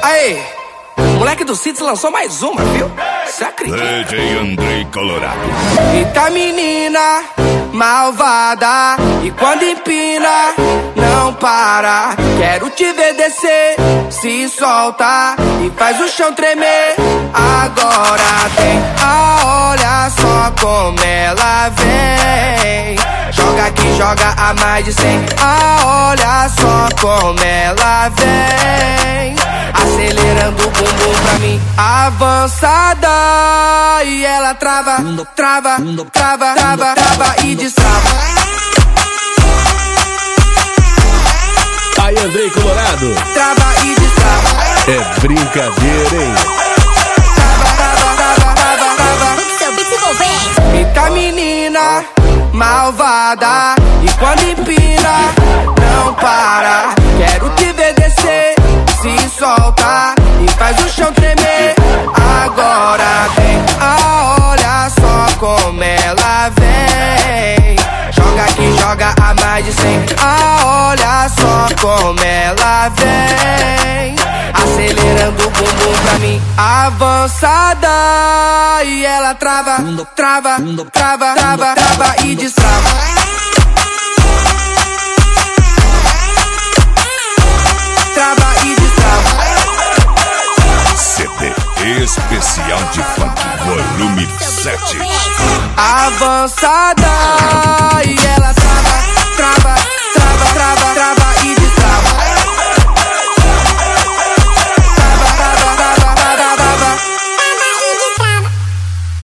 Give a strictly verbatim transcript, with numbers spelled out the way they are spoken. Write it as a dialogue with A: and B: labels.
A: Aí, o moleque do Cits lançou mais uma, viu? Cê acredita?
B: D J Andrei Colorado.
A: E tá menina malvada, e quando empina, não para. Quero te ver descer, se solta e faz o chão tremer. Agora tem a olha só como ela vem. Joga aqui, joga a mais de cem. Ah, olha só como ela vem. Acelerando o bumbum pra mim, avançada. E ela trava, trava, trava, trava, trava e destrava.
C: Aí, Andrei Colorado.
A: Trava e destrava.
C: É brincadeira, hein?
A: Trava, trava, trava, trava, trava. E tá menina malvada, e quando empina, não para. Quero te ver descer, se solta e faz o chão tremer. Agora tem a olha só como ela vem. Joga aqui, joga a mais de cem. Ah, olha só como ela vem. Acelerando o bumbum pra mim, avançada. E ela trava, trava, trava, trava, trava e destrava. Trava e destrava.
B: C D especial de funk, volume sete.
A: Avançada.